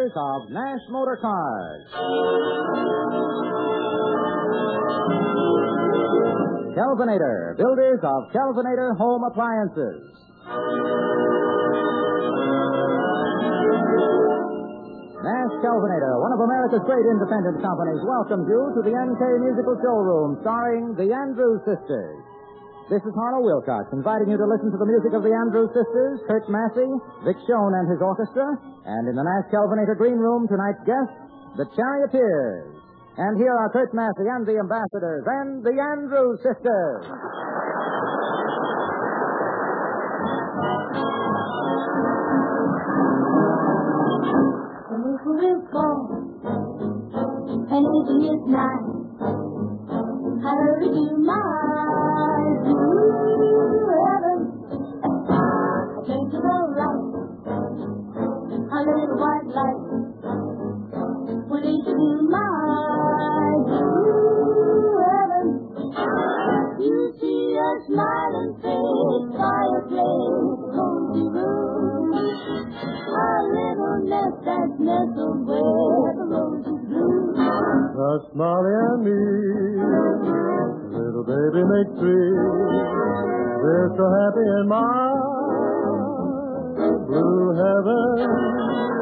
builders of Nash Motor Cars. Kelvinator, builders of Kelvinator Home Appliances. Nash Kelvinator, one of America's great independent companies, welcomes you to the NK Musical Showroom, starring the Andrews Sisters. This is Harlow Wilcox, inviting you to listen to the music of the Andrews Sisters, Kurt Massey, Vic Schoen and his orchestra, and in the Nash Kelvinator Green Room, tonight's guests, the Charioteers. And here are Kurt Massey and the Ambassadors and the Andrews Sisters. And it is night. I heard you mine through heaven. I came to the light, a little white light. Would it you mine through heaven? You see a smiling face, fireplace, cozy room, a little nest that's nestled where the roses bloom. Molly and me, little baby make three. We're so happy in my blue heaven.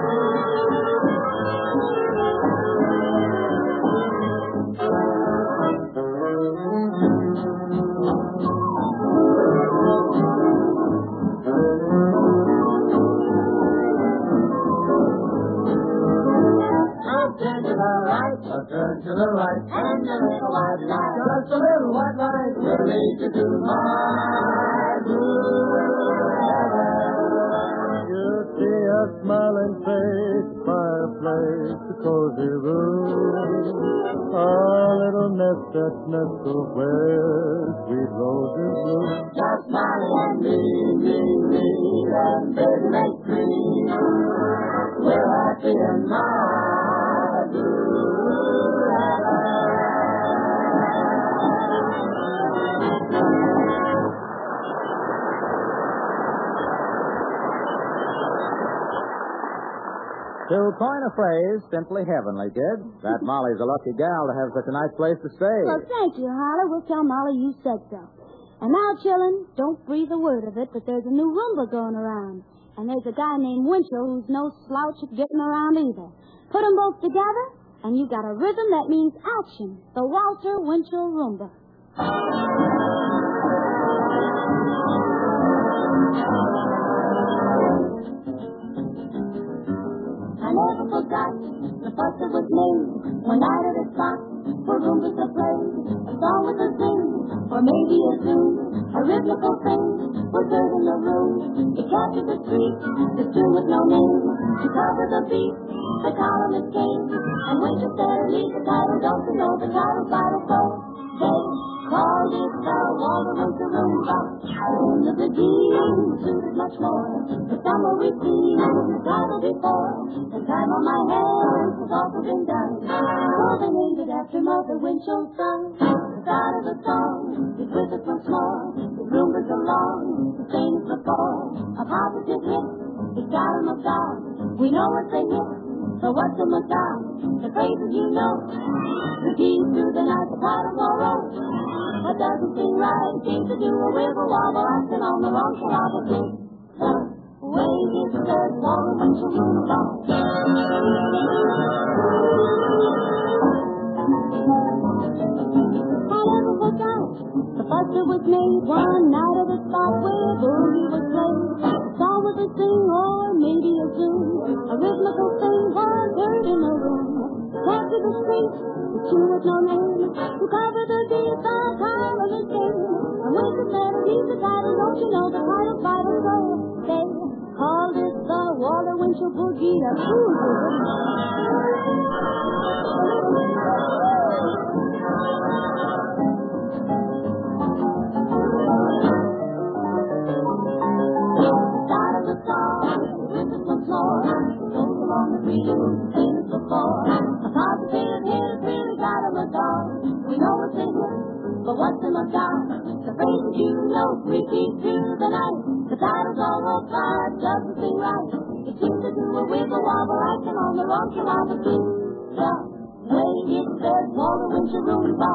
Turn to the right, and a little white light, just a little white light, will lead you to my blue heaven. You see a smiling face, fireplace, a cozy room, a little nest that's nestled where sweet roses bloom. Just Molly and me, and baby make three. We're happy in my blue. To coin a phrase, simply heavenly, kid. That Molly's a lucky gal to have such a nice place to stay. Well, thank you, Harlow. We'll tell Molly you said so. And now, chillin', don't breathe a word of it, but there's a new Roomba going around. And there's a guy named Winchell who's no slouch at getting around either. Put them both together, and you got a rhythm that means action. The Walter Winchell Roomba. I never forgot the fuss that was made one night at a spot for Roombas to play. A song with a sing, or maybe a tune, a rhythmical thing was heard in the room. It captured the street, the tune with no name. To cover the beat, the columnist came, and Winter said, lead the title, don't you know the title's vital, so they called it the Walter Winchell Roomba. In the beginning, suited much more. The summer we see the title before. The time on my hands has also been done. So they named it after Mother Winchell's son. The start of the song is with us once more. The Roomba's along, the same as before. A positive hit, it's got 'em a song. We know what they hit, so what's a song? The phrases you know. The keys to the night, the title's all wrote. What doesn't seem right seems to do a wibble wobble, acting on the wrong syllable too. The way it says Walter Winchell Roomba. I never forgot the fuss that was made one night at a spot where boogie was played. Song with a sing or maybe a tune, a rhythmical thing was heard in the room. Capture the street, the tune with no name. To cover the beat, the columnist came. And with the melodies, the title, don't you know the title's vital, so they called it the Walter Winchell Boogie. A cool Start of the song, with us once more. Goes along the green, same as before. A positive hit has really got 'em a dog. We know what's in it, but what's in the song? The phrases you know repeat through the night. The title's all rolled by, doesn't seem right. It seems to do a wiggle wobble, acting on the rocky lava too. Just way it says Walter Winchell Roomba.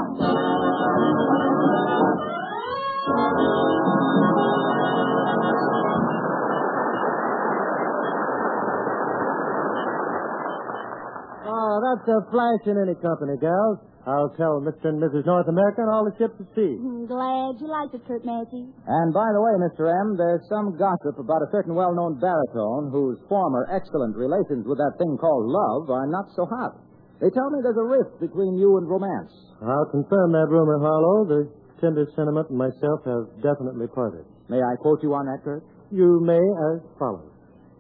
Oh, that's a flash in any company, gals. I'll tell Mr. and Mrs. North America and all the ships at sea. Glad you liked it, Kurt Massey. And by the way, Mr. M., there's some gossip about a certain well-known baritone whose former excellent relations with that thing called love are not so hot. They tell me there's a rift between you and romance. I'll confirm that rumor, Harlow. The tender sentiment and myself have definitely parted. May I quote you on that, Kurt? You may as follows.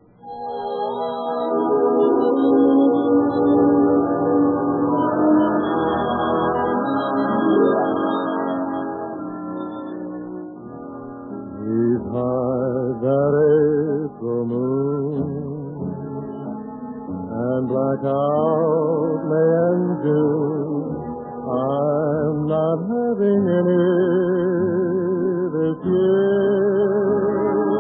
That April moon and blackout May and June. I'm not having any this year.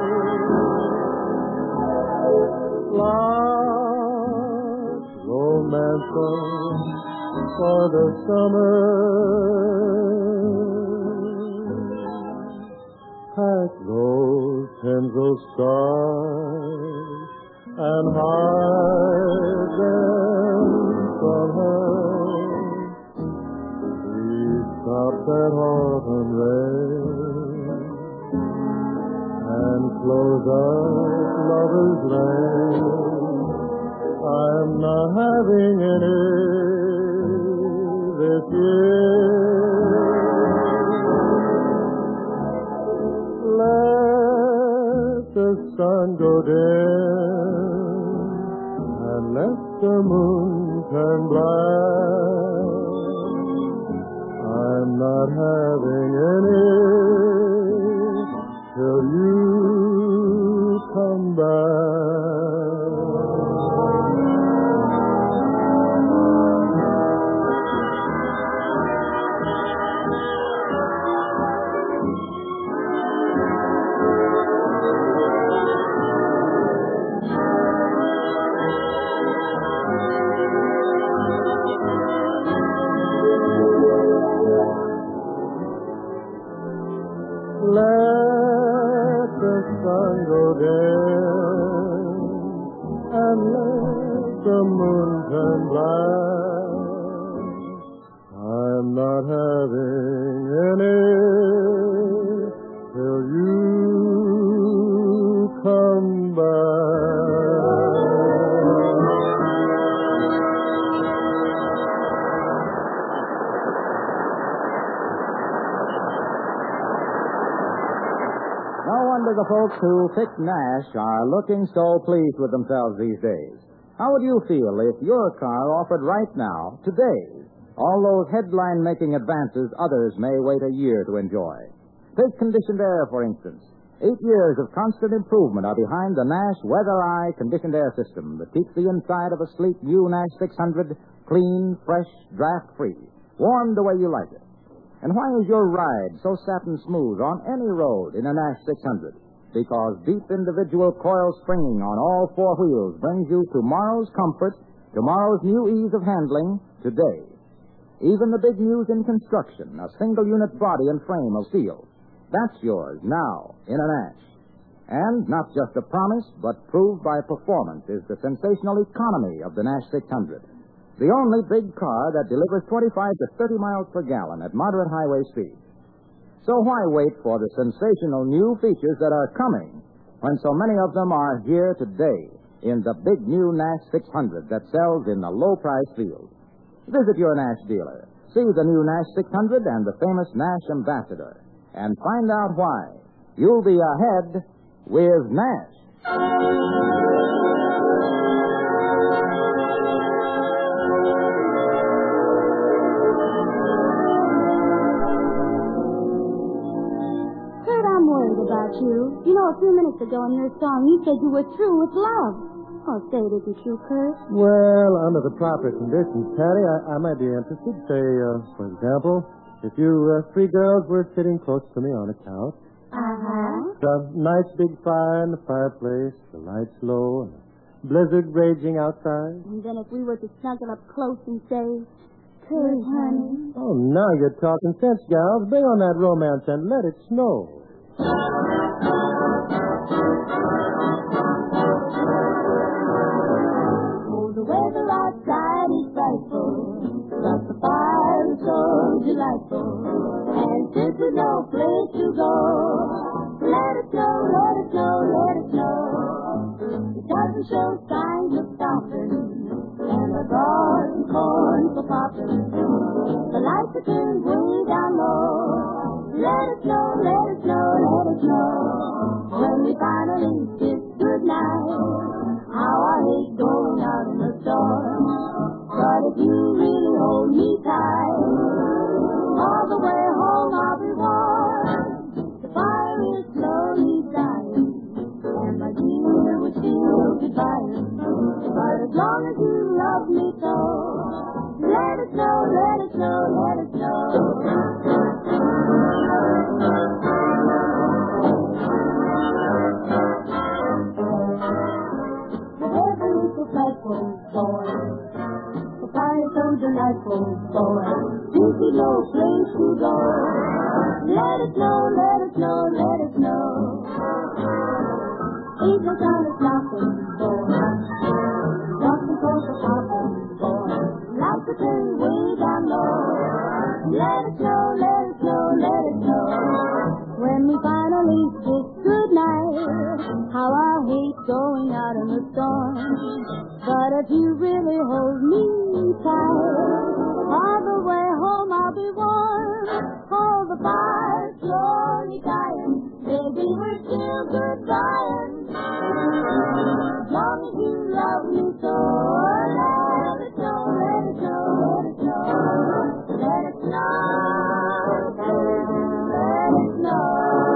Lost romance for the summer. Pack those pencil stars and hide them from her. Please stop that autumn rain and close up Lover's Lane. I'm not having any this year. Let the sun go dim and let the moon turn black. I'm not having any till you come back. Let the sun go down and let the moon turn black. I'm not having any till you come back. No wonder the folks who picked Nash are looking so pleased with themselves these days. How would you feel if your car offered right now, today, all those headline-making advances others may wait a year to enjoy? Take conditioned air, for instance. 8 years of constant improvement are behind the Nash Weather Eye conditioned air system that keeps the inside of a sleek new Nash 600 clean, fresh, draft-free, warm the way you like it. And why is your ride so satin smooth on any road in a Nash 600? Because deep individual coil springing on all four wheels brings you tomorrow's comfort, tomorrow's new ease of handling, today. Even the big news in construction, a single-unit body and frame of steel. That's yours now in a Nash. And not just a promise, but proved by performance is the sensational economy of the Nash 600. The only big car that delivers 25 to 30 miles per gallon at moderate highway speed. So why wait for the sensational new features that are coming when so many of them are here today in the big new Nash 600 that sells in the low-price field? Visit your Nash dealer. See the new Nash 600 and the famous Nash Ambassador. And find out why. You'll be ahead with Nash. Kurt, I'm worried about you. You know, a few minutes ago in your song, you said you were through with love. Oh, say it isn't true, Kurt. Well, under the proper conditions, Patty, I might be interested. Say, for example, if you three girls were sitting close to me on a couch. Uh-huh. A nice big fire in the fireplace, the lights low, and Blizzard raging outside. And then if we were to snuggle up close and say, "Good, honey." Oh, now you're talking sense, gals. Bring on that romance and let it snow. Oh, the weather outside is frightful, but the fire is so delightful. And since there's no place to go, let it snow, let it snow, let it snow. It doesn't show signs of stopping, and the garden corns are popping. The lights are turned way down low. Let it snow, let it snow, let it snow. When we finally kiss goodnight, how I hate going out in the storm. But if you really hold me tight, all the way home I'll be warm. The fire is slowly dying, and my dear will still be fire. But as long as you love me so, let it snow, let it snow, let it snow. The fire is so delightful, boy. Since there's no place to go, let it snow, let it snow, let it snow. Ain't no time to stopping, boy. Walking close to popping, boy. Lights are turned way down low. Let it snow, let it snow, let it snow. When we finally kiss goodnight, how I hate going out in the storm. But if you really hold me tight, all the way home I'll be warm. Hold the fire slowly dying, baby, we're still goodbying. As long as you love me so, let it snow, let it snow, let it snow. Let it snow, let it snow.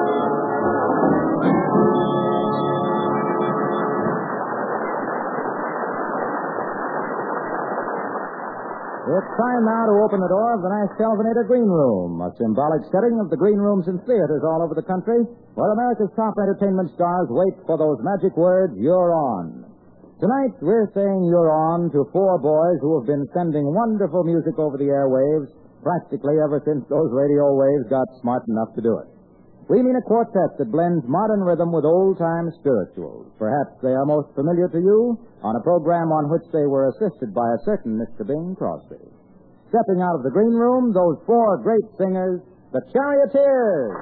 It's time now to open the door of the Nash Kelvinator Green Room, a symbolic setting of the green rooms in theaters all over the country, where America's top entertainment stars wait for those magic words, "You're on." Tonight, we're saying "You're on" to four boys who have been sending wonderful music over the airwaves practically ever since those radio waves got smart enough to do it. We mean a quartet that blends modern rhythm with old-time spirituals. Perhaps they are most familiar to you on a program on which they were assisted by a certain Mr. Bing Crosby. Stepping out of the green room, those four great singers, the Charioteers.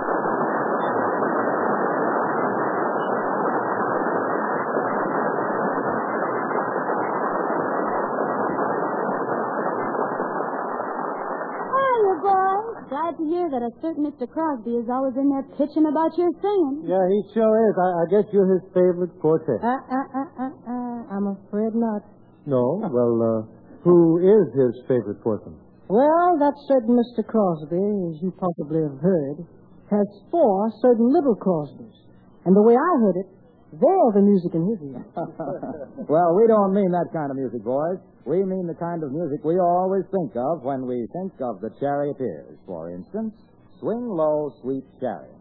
Glad to hear that a certain Mr. Crosby is always in there pitching about your singing. Yeah, he sure is. I guess you're his favorite quartet. I'm afraid not. No? Well, who is his favorite person? Well, that certain Mr. Crosby, as you possibly have heard, has four certain little Crosbys. And the way I heard it, they're the music in his ear. Well, we don't mean that kind of music, boys. We mean the kind of music we always think of when we think of the Charioteers. For instance, Swing Low, Sweet Chariot.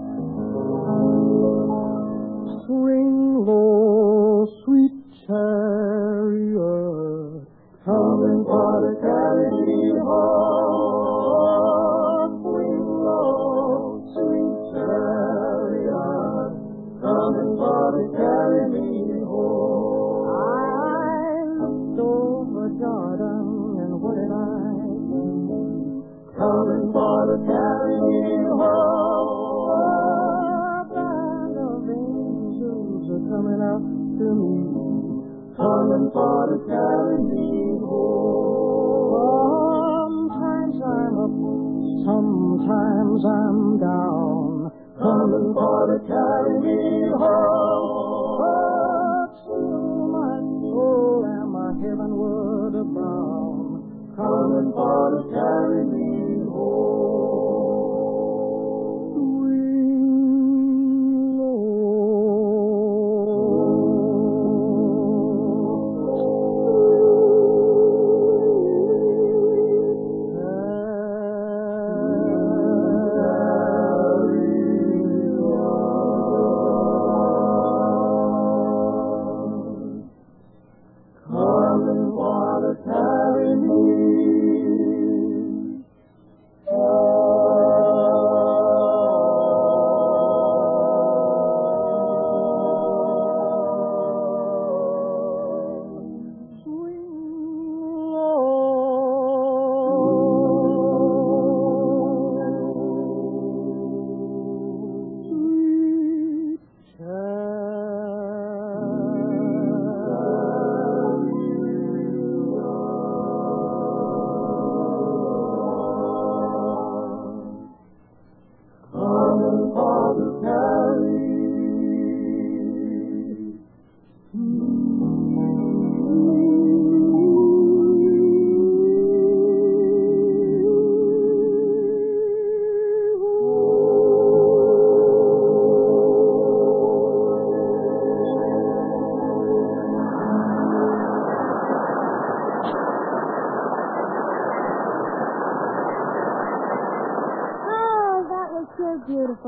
Swing low, sweet chariot, coming for to carry me home. Swing low, sweet chariot, coming for to carry me home. I looked over Jordan, and what did I see? Coming for to carry me home. A band of angels are coming out to me. Coming for to carry me home. Sometimes I'm up, sometimes I'm down. Coming for to carry me home. But still my soul and my heavenward bound. Coming for to carry me home.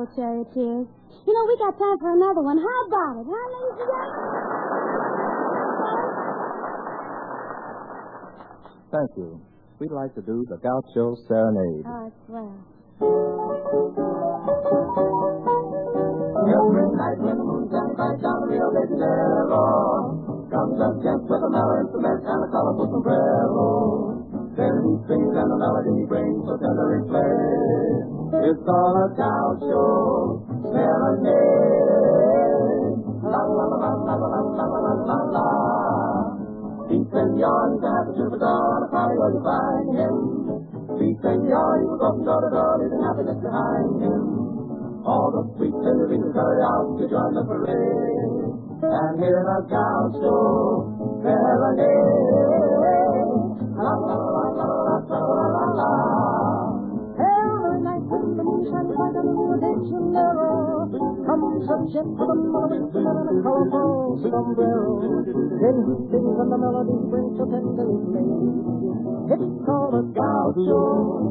Charioteers. You know, we got time for another one. How about it, huh, ladies and gentlemen? Thank you. We'd like to do the Gaucho Serenade. Oh, it's swell. Every night when the moon shines bright down the Rio de Janeiro, comes a gent with a mellow instrument and a colorful sombrero. Then he sings and the melody he brings so tender his play. It's all a Gaucho Serenade. La la la la la la la la la la. He senor, he's a happy troubadour on a party where you find him. He senor, he was open door to door, leaving happiness behind him. All the sweet senoritas hurry out to join the parade and hear the Gaucho Serenade. La la la la la la la la. Every night when the moon shines bright on the Rio de Janeiro, comes a gent with a mellow instrument and a colorful sombrero. Then he sings and the melody brings so tender his play. It's called a Gaucho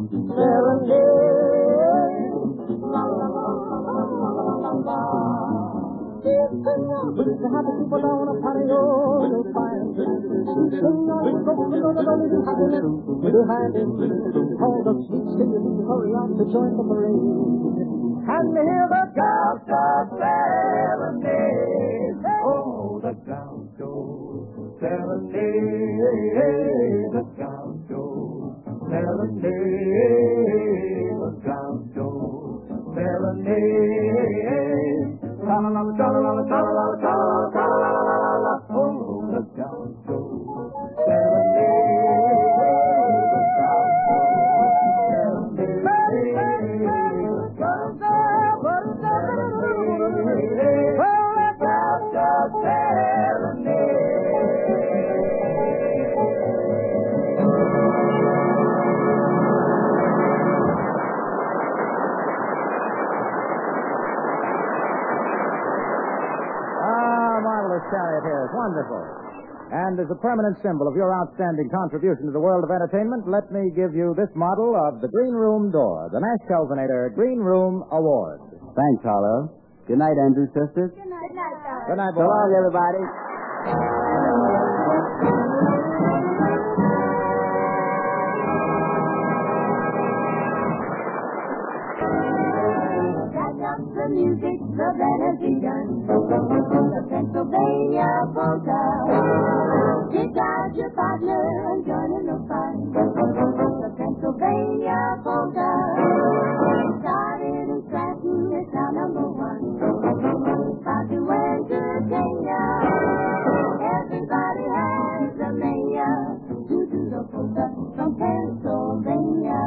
Serenade. La la la la la la la. Dear senor, with the happy people down a patio, you'll find senor, we go to the village happiness behind him. All the sweet singers hurry out to join the parade and hear the Gaucho Serenade. Oh, the Gaucho Serenade, the Gaucho Serenade, the Gaucho Serenade. La la la la la la la la la la la. Oh, the Gaucho Serenade, the Gaucho Marvelous Charioteers. Wonderful. And as a permanent symbol of your outstanding contribution to the world of entertainment, let me give you this model of the Green Room Door, the Nash Kelvinator Green Room Award. Thanks, Harlow. Good night, Andrew sisters. Good night, Doctor. Good night, So boys. long, everybody. Catch up the music, the band has begun. The Pennsylvania polka. Pick out your partner and join in the fun. The Pennsylvania polka. Started in Scranton, it's now number one. How to entertain ya. Everybody has a mania to do the polka from Pennsylvania.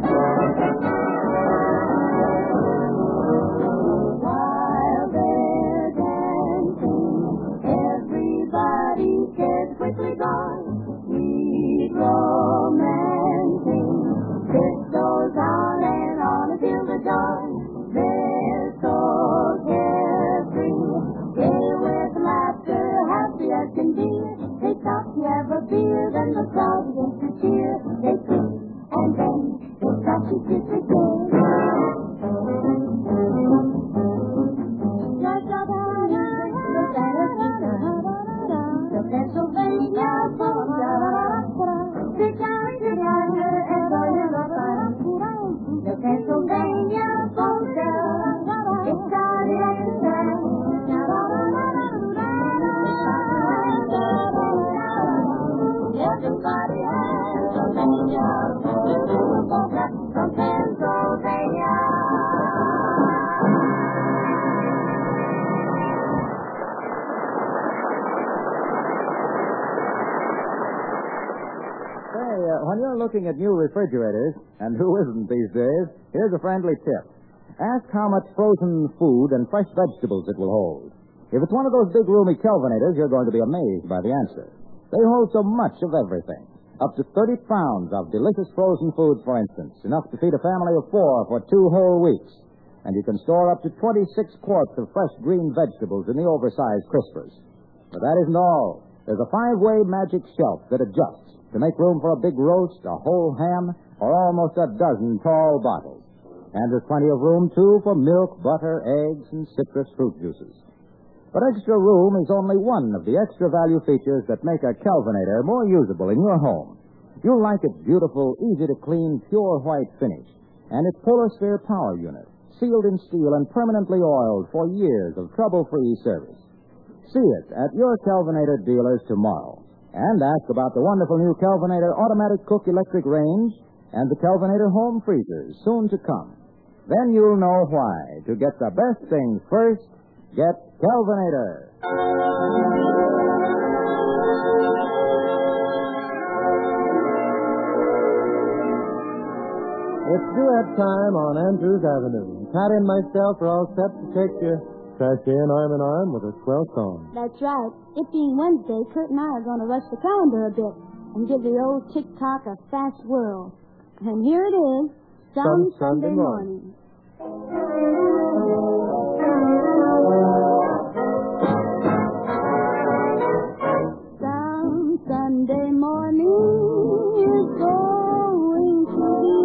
While they're dancing, everybody gets quickly gone. Sweet romancing, this goes on and on until the dawn. They're so carefree, gay with laughter, happy as can be. They stop to have a beer, then the crowd begins to cheer. They kiss, and then they stop to kiss again. The Pennsylvania polka. Sit down together and join in the fun. The Pennsylvania polka. It started at the time. Everybody has a mania to do the polka from Pennsylvania. When you're looking at new refrigerators, and who isn't these days, here's a friendly tip. Ask how much frozen food and fresh vegetables it will hold. If it's one of those big roomy Kelvinators, you're going to be amazed by the answer. They hold so much of everything. Up to 30 pounds of delicious frozen foods, for instance, enough to feed a family of 4 for 2 whole weeks. And you can store up to 26 quarts of fresh green vegetables in the oversized crispers. But that isn't all. There's a 5-way magic shelf that adjusts to make room for a big roast, a whole ham, or almost a dozen tall bottles. And there's plenty of room, too, for milk, butter, eggs, and citrus fruit juices. But extra room is only one of the extra value features that make a Kelvinator more usable in your home. You'll like its beautiful, easy-to-clean, pure white finish and its Polarsphere power unit, sealed in steel and permanently oiled for years of trouble-free service. See it at your Kelvinator dealers tomorrow. And ask about the wonderful new Kelvinator automatic cook electric range and the Kelvinator home freezers soon to come. Then you'll know why. To get the best things first, get Kelvinator. It's duet time on Andrews Avenue. Pat and myself are all set to take you crash in arm in arm with a swell song. That's right. It being Wednesday, Kurt and I are going to rush the calendar a bit and give the old tick-tock a fast whirl. And here it is, some Sunday morning. Some Sunday morning is going to be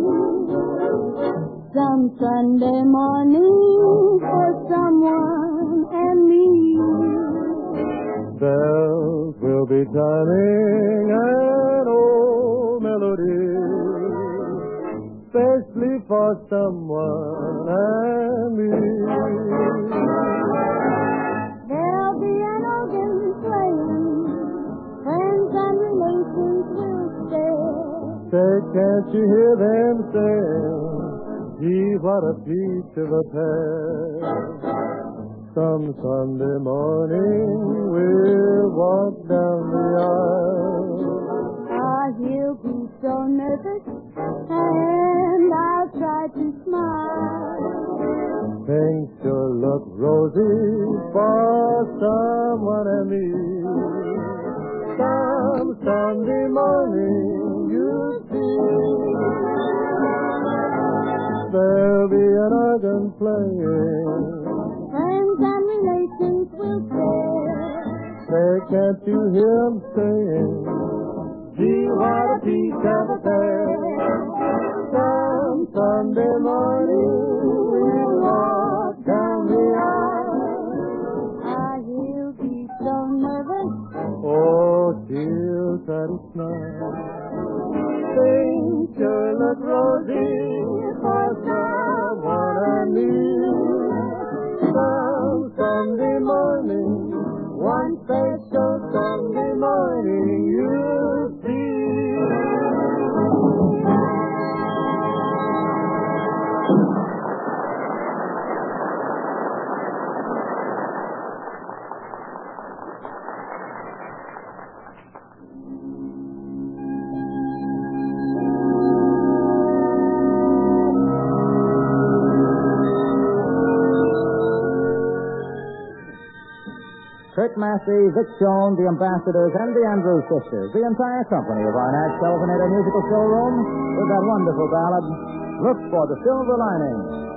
some Sunday morning for someone and me. Bells will be chiming an old melody, especially for someone and me. There'll be an organ playing, friends and relations will stare. Say, can't you hear them saying, gee, what a peach of a pair. Some Sunday morning we'll walk down the aisle. Ah, he'll be so nervous, and I'll try to smile. Things sure look rosy for someone and me. Some Sunday morning you'll see there'll be an organ playing. Friends and relations will care. Say, can't you hear them saying, gee, what a peach of a pair. Some Sunday morning we'll walk down the aisle. Ah, he'll be so nervous. Oh, she'll try to smile. Things sure look rosy for someone and me. Some Sunday morning, one special Sunday morning, you'll see. Kurt Massey, Vic Schoen, the Ambassadors, and the Andrews Sisters, the entire company of our Nat Kelvinator musical showroom, with that wonderful ballad, Look for the Silver Lining.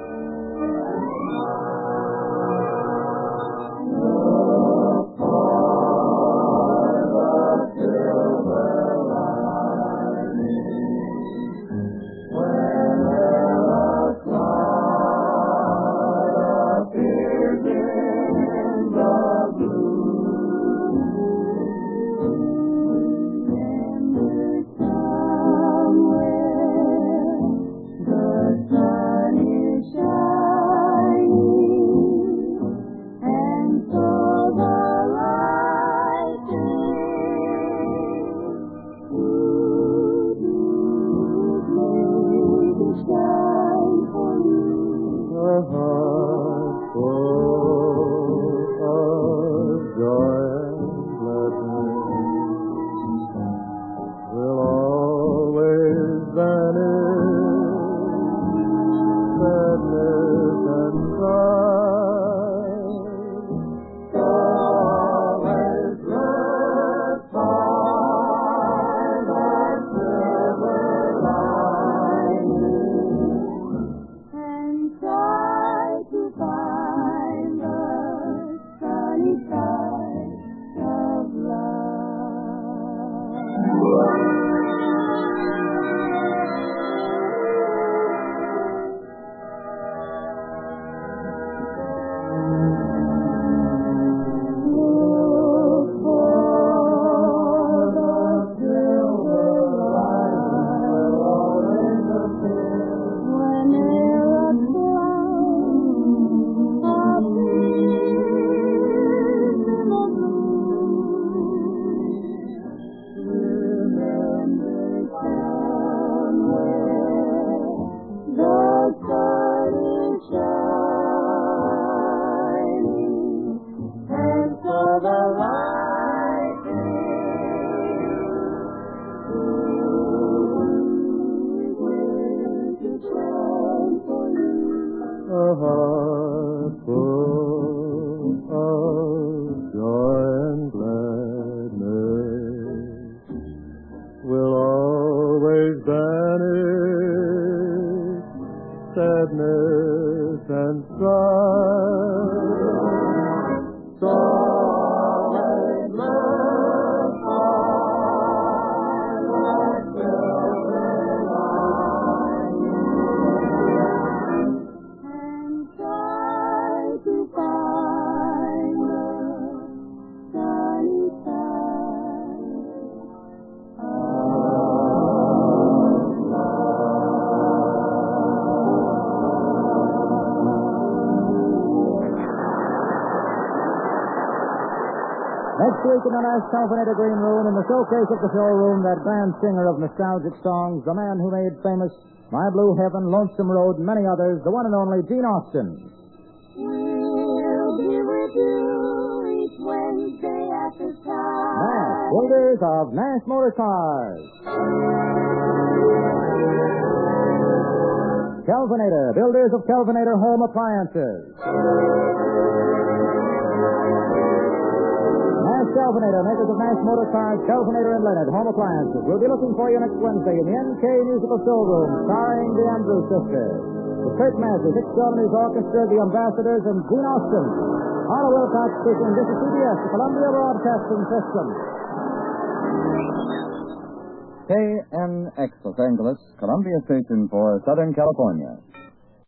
The sun is Next week in the Nash Calvinator Green Room, in the showcase of the showroom, that grand singer of nostalgic songs, the man who made famous My Blue Heaven, Lonesome Road, and many others, the one and only Gene Austin. We'll be with you each Wednesday at this time. Nash, builders of Nash Motor Cars. Calvinator, builders of Calvinator Home Appliances. Nash Calvinator, makers of Nash Motor Cars, Calvinator and Leonard Home Appliances. We'll be looking for you next Wednesday in the NK Musical Showroom, starring the Andrews Sisters. The Kurt Masters, Dick Jones Orchestra, the Ambassadors, and Gene Austin. Arnold Wilcox speaking. This is CBS, the Columbia Broadcasting System. KNX Los Angeles, Columbia Station for Southern California.